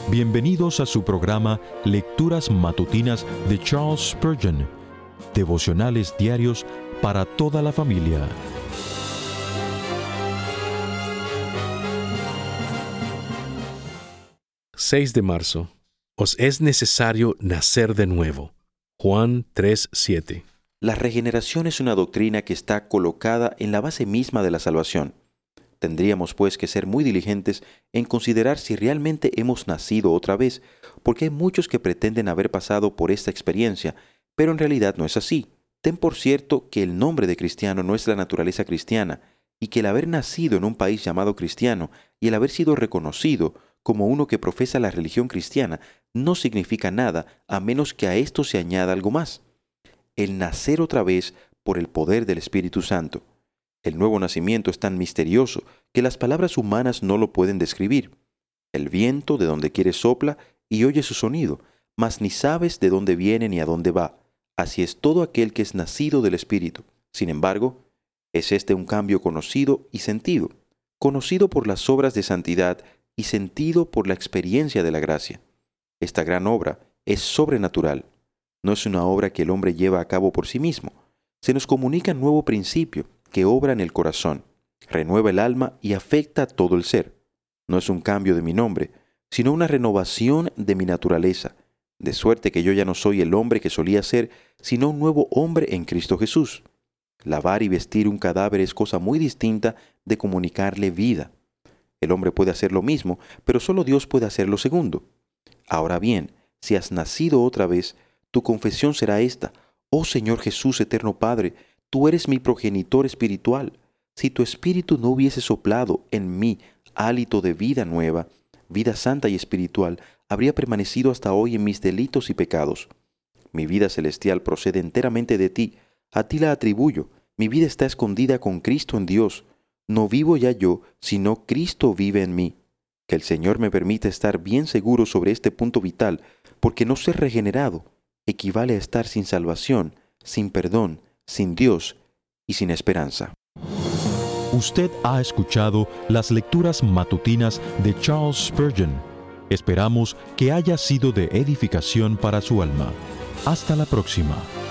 Bienvenidos a su programa Lecturas Matutinas de Charles Spurgeon, devocionales diarios para toda la familia. ...6 de marzo... Os es necesario nacer de nuevo. Juan 3:7. La regeneración es una doctrina que está colocada en la base misma de la salvación. Tendríamos pues que ser muy diligentes en considerar si realmente hemos nacido otra vez, porque hay muchos que pretenden haber pasado por esta experiencia, pero en realidad no es así. Ten por cierto que el nombre de cristiano no es la naturaleza cristiana, y que el haber nacido en un país llamado cristiano y el haber sido reconocido como uno que profesa la religión cristiana no significa nada a menos que a esto se añada algo más: el nacer otra vez por el poder del Espíritu Santo. El nuevo nacimiento es tan misterioso que las palabras humanas no lo pueden describir. El viento de donde quiere sopla y oye su sonido, mas ni sabes de dónde viene ni a dónde va. Así es todo aquel que es nacido del Espíritu. Sin embargo, es este un cambio conocido y sentido, conocido por las obras de santidad y sentido por la experiencia de la gracia. Esta gran obra es sobrenatural. No es una obra que el hombre lleva a cabo por sí mismo. Se nos comunica un nuevo principio que obra en el corazón, renueva el alma y afecta a todo el ser. No es un cambio de mi nombre, sino una renovación de mi naturaleza, de suerte que yo ya no soy el hombre que solía ser, sino un nuevo hombre en Cristo Jesús. Lavar y vestir un cadáver es cosa muy distinta de comunicarle vida. El hombre puede hacer lo mismo, pero solo Dios puede hacer lo segundo. Ahora bien, si has nacido otra vez, tu confesión será esta: Oh Señor Jesús, eterno Padre, tú eres mi progenitor espiritual. Si tu espíritu no hubiese soplado en mí hálito de vida nueva, vida santa y espiritual, habría permanecido hasta hoy en mis delitos y pecados. Mi vida celestial procede enteramente de ti, a ti la atribuyo. Mi vida está escondida con Cristo en Dios. No vivo ya yo, sino Cristo vive en mí. Que el Señor me permita estar bien seguro sobre este punto vital, porque no ser regenerado equivale a estar sin salvación, sin perdón, sin Dios y sin esperanza. Usted ha escuchado las lecturas matutinas de Charles Spurgeon. Esperamos que haya sido de edificación para su alma. Hasta la próxima.